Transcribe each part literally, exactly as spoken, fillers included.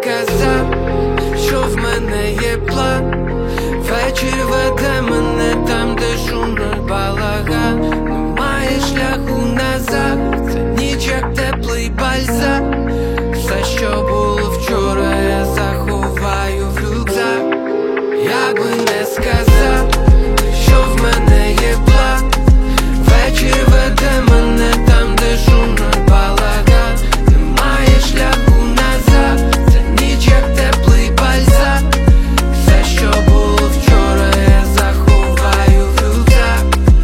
сказав, що в мене є план. Вечір веде мене там, де шумно балаган. Немає шляху назад, це ніч як теплий бальзам. Все, що було вчора, я заховаю в рюкзак. Я би не сказав, що в мене є план. Вечір веде мене там, де шумно балаган. Немає шляху назад, це ніч як теплий бальзам. Все, що було вчора, я заховаю в рюкзак.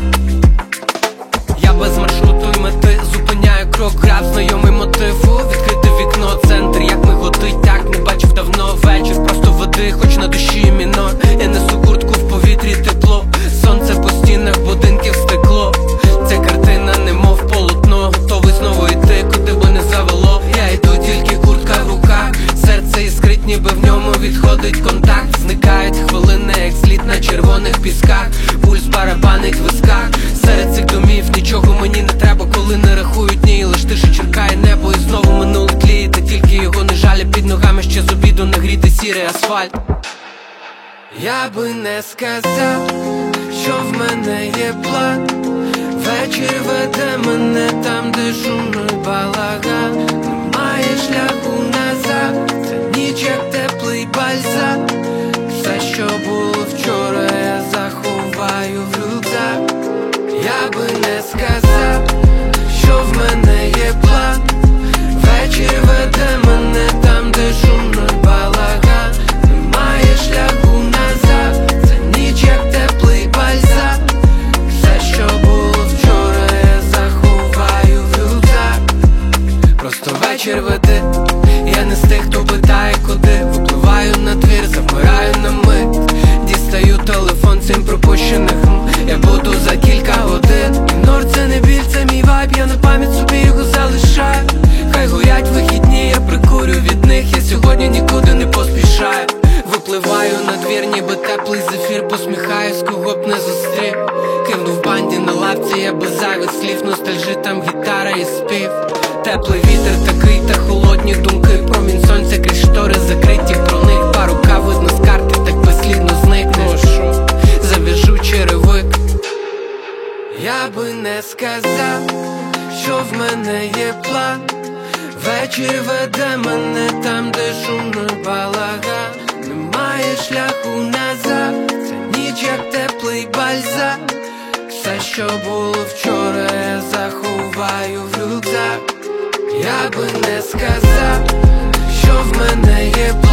Я без маршруту й мети зупиняю крок, грав знайомий мотиву. Відкрите вікно, центр, як ми годить, так не бачив давно. Вечір просто води, хоч на душі мінор. Я несу куртку в повітрі, тепло. Сонце по стінах будинків стекло. Ця картина немов полотно, готовий знову йти, куди би не завело. Я йду, тільки куртка в руках. Серце іскрить, ніби в ньому відходить контакт. Зникають хвилини, як слід на червоних пісках. Пульс барабанить в висках. Серед цих домів нічого мені не треба, коли не рахують дні. Лиш тиша черкає небо і знову минуле тліє. Та тільки його не жаля, під ногами ще з обіду не гріти сірий асфальт. Я би не сказав, що в мене є план. Вечір веде мене там, де шумно балаган. Немає шляху назад, це ніч як теплий бальзам. Все, що було вчора, я заховаю в рюкзак. Я би не сказав, що в мене є план. Вечір веде мене там, де шумно балаган. Немає шляху назад, це ніч як теплий бальзам. Все, що було вчора, я заховаю в рюкзак. Просто вечір веде, я не з тих, хто питає куди. Випливаю на двір, замираю на мить. Дістаю телефон, сім пропущених. Я буду за кілька годин. Ігнор це не біль, це мій вайб. Я на пам'ять собі його залишаю. Хай горять вихідні, я прикурю від них. Я сьогодні нікуди не поспішаю. Випливаю на двір, ніби теплий зефір. Посміхаюсь, кого б не зустрів. Кивну в банді на лавці, я без зайвих слів. Ностальжить там гітара і спів. Теплий вітер такий та холодні думки. Промінь сонця крізь штори закриті, про них пару кав видно з карти, так безслідно зникнеш. Зав'яжу черевик. Я би не сказав, що в мене є план. Вечір веде мене там, де шумно балаган. Немає шляху назад, це ніч як теплий бальзам. Все, що було вчора, я заховаю в рюкзак. Я би не сказав, що в мене є план.